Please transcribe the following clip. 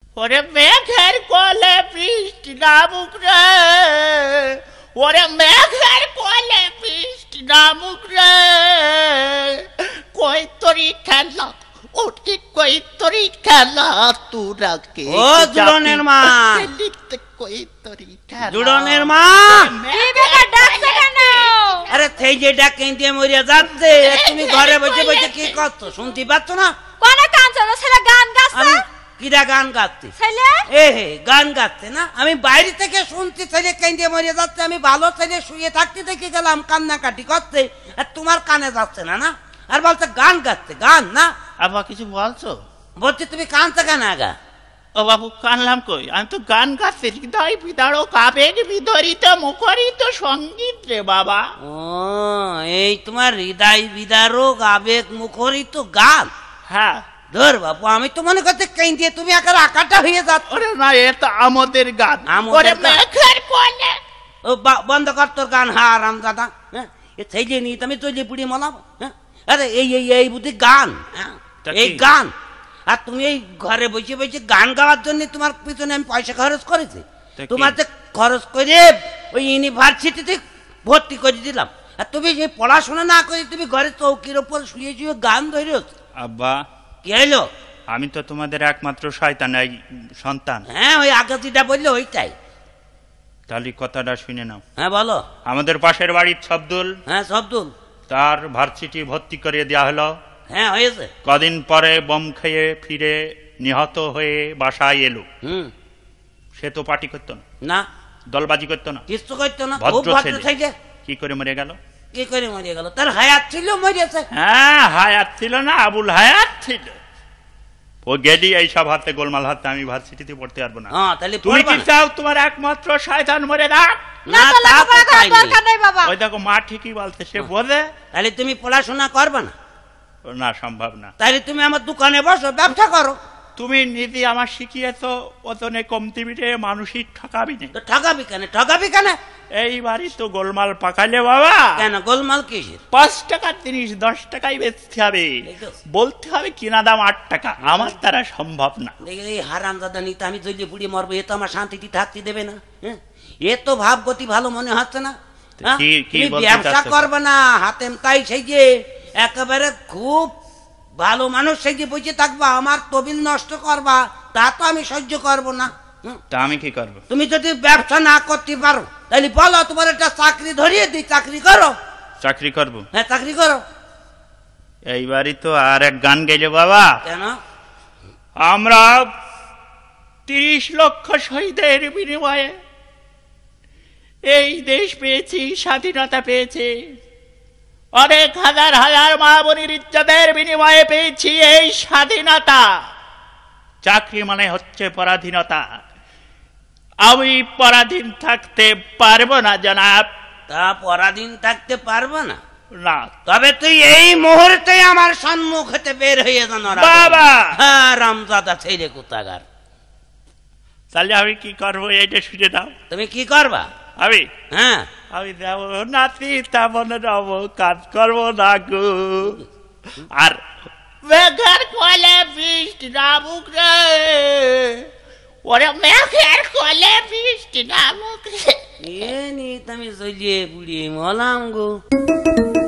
ওরে মেঘের কোলে বৃষ্টি নামুক রে, ওরে মেঘের কোলে বৃষ্টি নামুক রে, কই তরি খেলা ওটি কই তরি খেলা তোরা কে ও জুড়নের মা, কই তরি খেলা জুড়নের মা, আরে সেই যে ডাক কেঁদে মরিয়া যাচ্ছে, তুমি ঘরে বসে বসে কি করছো শুনতে পাচ্ছ না? কোন কাঞ্চন ছেলে গান গাচ্ছে? কিরা গান গাচ্ছে? ছেলে এ হে গান গাচ্ছে না, আমি বাইরে থেকে শুনছি ছেলে কেঁদে মরিয়া যাচ্ছে। আমি ভালো ছেলে শুয়ে থাকতে দেখে গেলাম কান্নাকাটি করতে, আর তোমার কানে যাচ্ছে না না, আর বলছে গান গাচ্ছে। গান না আবার কিছু বলছো? বলছি তুমি কানতে কেন আগা? ও বাবু কানলাম কই, আমি তো গান গাচ্ছি, হৃদয় বিদারক আবেগ বিদরিত মুখরিত সঙ্গীত রে বাবা। ও এই তোমার হৃদয় বিদারক আবেগ মুখরিত গান? হ্যাঁ ধর বাপু, আমি তো মনে করতে কেঁদে তুমি একার আকাটা হয়ে যাচ্ছ। ওরে না, এ তো আমাদের গান। আমাদের গান। মেঘের কোলে ও বন্ধ কর তোর গান, হারাম দাদা। হ্যাঁ সেই যে নিয়ে আমি চলে পুড়ি মলাম। হ্যাঁ আরে এই এই এই বুদ্ধি গান, এই গান। আর তুমি এই ঘরে বসে বসে গান গাওয়ার জন্য তোমার পিছনে আমি পয়সা খরচ করেছি। তোমার যে খরচ করে ওই ইউনিভার্সিটিতে ভর্তি করে দিলাম, আর তুমি সেই পড়াশোনা না করে তুমি ঘরে চৌকির ওপর শুয়ে শুয়ে গান ধরেছ। আব্বা কি হইলো? আমি তো তোমাদের একমাত্র শয়তান এই সন্তান। হ্যাঁ ওই আগে যেটা বললে ওইটাই। তাহলে কথাটা শুনে নাও। হ্যাঁ বলো। আমাদের পাশের বাড়ির শব্দুল, হ্যাঁ শব্দুল, তার ভার্সিটি ভর্তি করিয়ে দেওয়া হলো। হ্যাঁ হয়েছে। কদিন পরে বম খেয়ে ফিরে নিহত হয়ে বাসায় এলো। সে তো পার্টি করতো না, না দলবাজি করতো না, কিছু করতো না, খুব ভদ্র ভদ্র ছেলে। কি করে মরে গেল? কি করে মরে গেল? তার হায়াত ছিল মরেছে। হ্যাঁ হায়াত ছিল না, আবুল হায়াত ছিল। ও গেলি এইসব হাতে গোলমাল হাতে আমি ভার্সিটিতে পড়তে পারবো না। হ্যাঁ তাহলে তুমি কি চাও তোমার একমাত্র শয়তান মরে না? না তা তো চাইনি। দরকার নেই বাবা। ওই দেখো মা ঠিকই বলতে, সে বোঝে। তাহলে তুমি পড়াশোনা করবে না? না সম্ভব না। তাহলে তুমি আমার দোকানে বসো, ব্যবসা করো। তুমি নিজে আমার শিখিয়েছো ওজনে কমতি মিটে মানুষই ঠকাবি না। তো ঠকাবি কেন? ঠকাবি কেন? এই বাড়ি তো গোলমাল পাকালে বাবা। কেন গোলমাল কিসের? 5 টাকার জিনিস 10 টাকায় বেচতে হবে, বলতে হবে কিনা দাম 8 টাকা। আমার দ্বারা সম্ভব না। এই হারাম দাদা নিতে আমি জলিয়ে পুড়িয়ে মরবো, এ তো আমার শান্তিতে থাকতে দেবে না। হ্যাঁ এ তো ভাব গতি ভালো মনে হচ্ছে না। তুমি ব্যবসা করবে না, হাতে তাই সেই যে একেবারে খুব ভালো মানুষ সেই যে বসে থাকবা, আমার তবিল নষ্ট করবা, তা তো আমি সহ্য করবো না। তা আমি কি করব? তুমি যদি ব্যবসা না করতে পারো তাহলে বলো, তোমার একটা চাকরি ধরিয়ে দিই, চাকরি করো। চাকরি করব? হ্যাঁ চাকরি করো। এইবারই তো আর এক গান গেলে বাবা। কেন? আমরা 30 লক্ষ শহীদের বিনিময়ে এই দেশ পেয়েছি, স্বাধীনতা পেয়েছি। অনেক হাজার হাজার মা বোনের ইজ্জতের বিনিময়ে পেয়েছি এই স্বাধীনতা। চাকরি মানে হচ্ছে পরাধীনতা। আমি পরাধীন থাকতে পারবো না জনাব। তা পরাধীন থাকতে পারবো না? না। তবে তুই এই মুহূর্তে আমার সম্মুখ হতে বের হয়ে জানো বাবা। হ্যাঁ রামজাদা ছেলে কোথাকার। তাহলে আমি কি করবো এইটা শুনে দাও। তুমি কি করবা? আমি হ্যাঁ আমি যাবো নাতি তেমন যাবো, কাজ করবো না গো। আর মেঘের কোলে বৃষ্টি নামুক রে, ওরে মেঘের কোলে বৃষ্টি নামুক রে। এ নিয়ে তুমি চলিয়ে বুড়িয়ে মলাম গো।